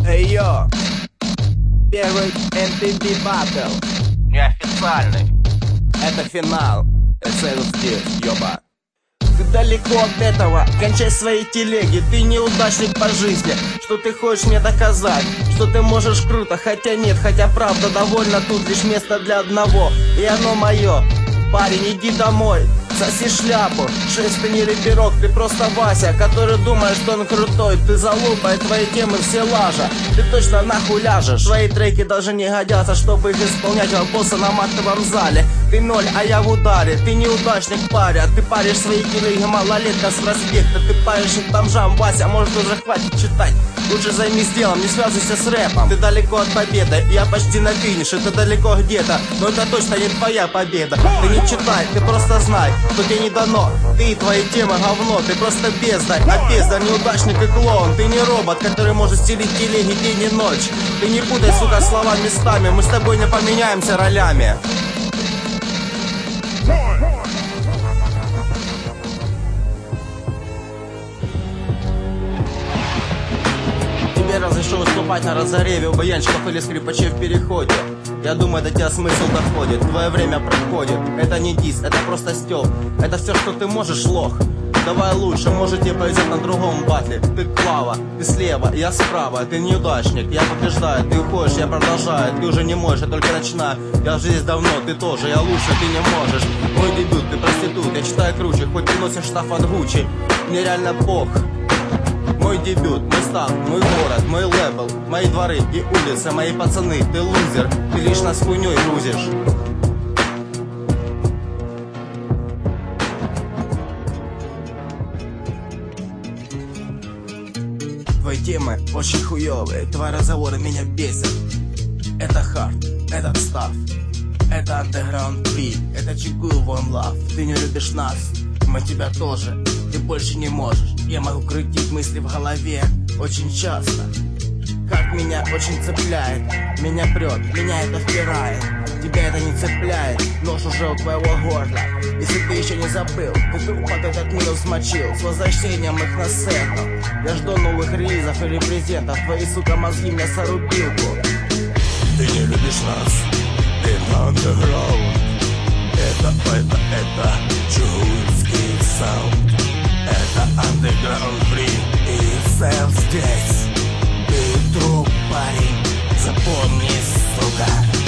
Эй, йо! Первый MTV Battle. Неофициальный. Это финал. Это здесь, ёба. Ты далеко от этого, кончай свои телеги. Ты неудачник по жизни. Что ты хочешь мне доказать? Что ты можешь круто, хотя нет. Хотя правда довольно, тут лишь место для одного. И оно мое. Парень, иди домой, соси шляпу. Шесть, ты не рэперок, ты просто Вася, который думает, что он крутой. Ты залупа, и твои темы все лажа. Ты точно нахуй ляжешь. Твои треки даже не годятся, чтобы их исполнять у босса на матовом зале. Ты ноль, а я в ударе. Ты неудачник, паря. Ты паришь свои килы, малолетка с проспекта. Ты паришь их бомжам, Вася, может уже хватит читать. Лучше займись делом, не связывайся с рэпом. Ты далеко от победы, я почти на финише. Ты далеко где-то, но это точно не твоя победа. Ты не читай, ты просто знай, что тебе не дано. Ты и твои темы говно, ты просто бездарь. А бездарь, неудачник и клоун. Ты не робот, который может стелить телеги день и ночь. Ты не путай, сука, слова местами. Мы с тобой не поменяемся ролями. Тебе разрешу выступать на разогреве у баянщиков или скрипачей в переходе. Я думаю, до тебя смысл доходит. Твое время проходит. Это не дис, это просто стёб. Это все, что ты можешь, лох. Давай лучше, может тебе повезет на другом батле. Ты клава, ты слева, я справа. Ты неудачник, я побеждаю. Ты уходишь, я продолжаю. Ты уже не можешь, я только начинаю. Я уже здесь давно, ты тоже, я лучше, ты не можешь. Мой дебют, ты проститут, я читаю круче. Хоть ты носишь штаф от Гуччи. Мне реально пох. Мой дебют, мой став, мой город, мой лейбл, мои дворы и улицы, мои пацаны. Ты лузер, ты лишь нас хуйней грузишь. Твои темы очень хуёвые, твои разговоры меня бесят. Это хард, это став, это underground free, это чекую one love. Ты не любишь нас, мы тебя тоже. Ты больше не можешь. Я могу крутить мысли в голове очень часто. Как меня очень цепляет. Меня прет, меня это впирает. Тебя это не цепляет. Нож уже у твоего горла. Если ты еще не забыл, ты тупо этот минус смочил. С возвращением их на сцену. Я жду новых релизов и репрезентов. Твои, сука, мозги мне сорубилку. Ты не любишь нас. Это underground. Это чугунский саунд. Это underground free. И сам здесь. Ты труп, парень. Запомни, сука.